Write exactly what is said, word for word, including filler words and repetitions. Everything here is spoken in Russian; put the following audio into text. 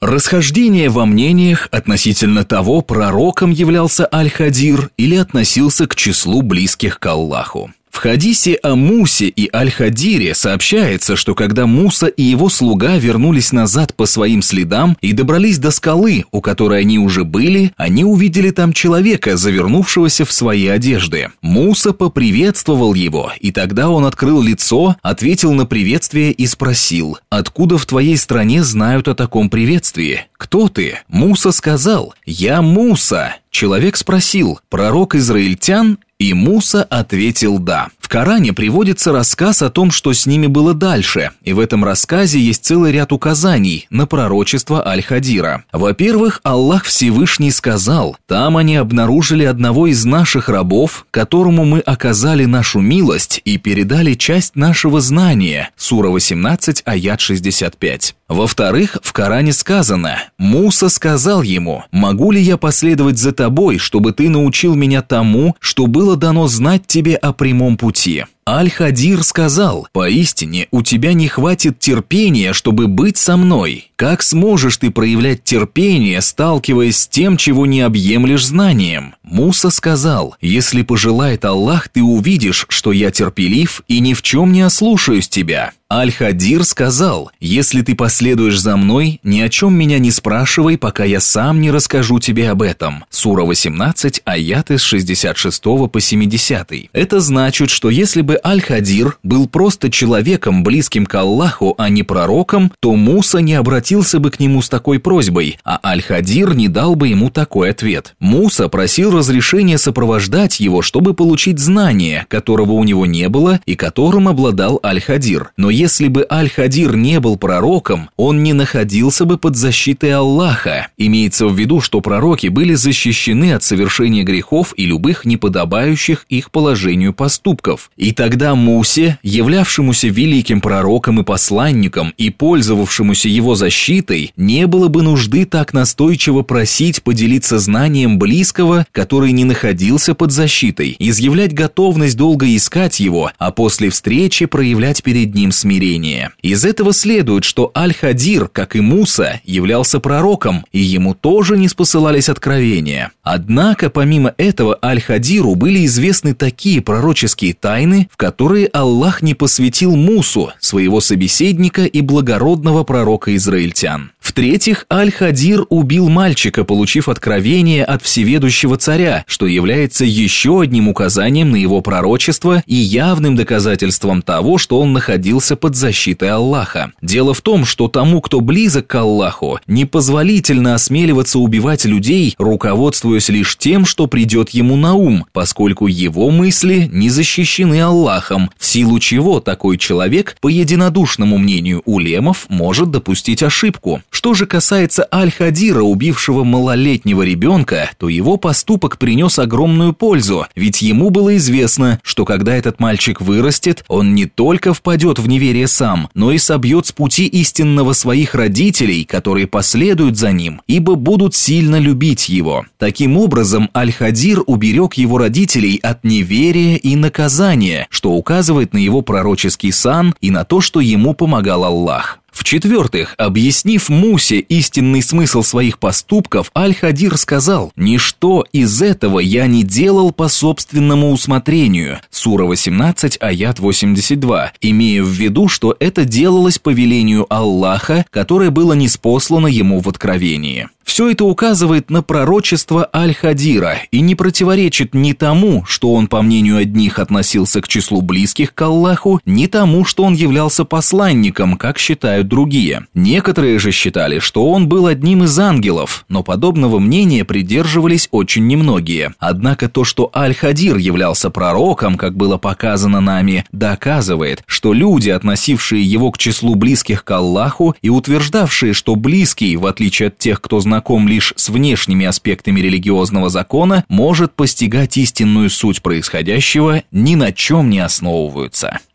Расхождение во мнениях относительно того, пророком являлся Аль-Хадир или относился к числу близких к Аллаху. В хадисе о Мусе и Аль-Хадире сообщается, что когда Муса и его слуга вернулись назад по своим следам и добрались до скалы, у которой они уже были, они увидели там человека, завернувшегося в свои одежды. Муса поприветствовал его, и тогда он открыл лицо, ответил на приветствие и спросил: «Откуда в твоей стране знают о таком приветствии? Кто ты?» Муса сказал: «Я Муса». Человек спросил: «Пророк израильтян?» И Муса ответил «да». В Коране приводится рассказ о том, что с ними было дальше, и в этом рассказе есть целый ряд указаний на пророчество Аль-Хадира. Во-первых, Аллах Всевышний сказал: «Там они обнаружили одного из наших рабов, которому мы оказали нашу милость и передали часть нашего знания». Сура восемнадцать, аят шестьдесят пять. Во-вторых, в Коране сказано: «Муса сказал ему: могу ли я последовать за тобой, чтобы ты научил меня тому, что было дано знать тебе о прямом пути?» Аль-Хадир сказал: «Поистине, у тебя не хватит терпения, чтобы быть со мной. Как сможешь ты проявлять терпение, сталкиваясь с тем, чего не объемлешь знанием?» Муса сказал: «Если пожелает Аллах, ты увидишь, что я терпелив и ни в чем не ослушаюсь тебя». Аль-Хадир сказал: «Если ты последуешь за мной, ни о чем меня не спрашивай, пока я сам не расскажу тебе об этом». Сура восемнадцать, аяты с шестьдесят шестого по семидесятый. Это значит, что если бы Аль-Хадир был просто человеком, близким к Аллаху, а не пророком, то Муса не обратился бы к нему с такой просьбой, а Аль-Хадир не дал бы ему такой ответ. Муса просил разрешения сопровождать его, чтобы получить знание, которого у него не было и которым обладал Аль-Хадир. Но если бы Аль-Хадир не был пророком, он не находился бы под защитой Аллаха. Имеется в виду, что пророки были защищены от совершения грехов и любых неподобающих их положению поступков. И тогда Мусе, являвшемуся великим пророком и посланником и пользовавшемуся его защитой, не было бы нужды так настойчиво просить поделиться знанием близкого, который не находился под защитой, изъявлять готовность долго искать его, а после встречи проявлять перед ним смирение. Из этого следует, что Аль-Хадир, как и Муса, являлся пророком, и ему тоже не спосылались откровения. Однако, помимо этого, Аль-Хадиру были известны такие пророческие тайны, в которые Аллах не посвятил Мусу, своего собеседника и благородного пророка израильтян. В-третьих, Аль-Хадир убил мальчика, получив откровение от всеведущего царя, что является еще одним указанием на его пророчество и явным доказательством того, что он находился под защитой Аллаха. Дело в том, что тому, кто близок к Аллаху, непозволительно осмеливаться убивать людей, руководствуясь лишь тем, что придет ему на ум, поскольку его мысли не защищены Аллахом, в силу чего такой человек, по единодушному мнению улемов, может допустить ошибку. Что же касается Аль-Хадира, убившего малолетнего ребенка, то его поступок принес огромную пользу, ведь ему было известно, что когда этот мальчик вырастет, он не только впадет в неверие сам, но и собьет с пути истинного своих родителей, которые последуют за ним, ибо будут сильно любить его. Таким образом, Аль-Хадир уберег его родителей от неверия и наказания, что указывает на его пророческий сан и на то, что ему помогал Аллах. В-четвертых, объяснив Мусе истинный смысл своих поступков, Аль-Хадир сказал: «Ничто из этого я не делал по собственному усмотрению». Сура восемнадцать, аят восемьдесят два, имея в виду, что это делалось по велению Аллаха, которое было ниспослано ему в откровении. Все это указывает на пророчество Аль-Хадира и не противоречит ни тому, что он, по мнению одних, относился к числу близких к Аллаху, ни тому, что он являлся посланником, как считают другие. Некоторые же считали, что он был одним из ангелов, но подобного мнения придерживались очень немногие. Однако то, что Аль-Хадир являлся пророком, как было показано нами, доказывает, что люди, относившие его к числу близких к Аллаху и утверждавшие, что близкий, в отличие от тех, кто знаком знаком лишь с внешними аспектами религиозного закона, может постигать истинную суть происходящего, ни на чем не основываются.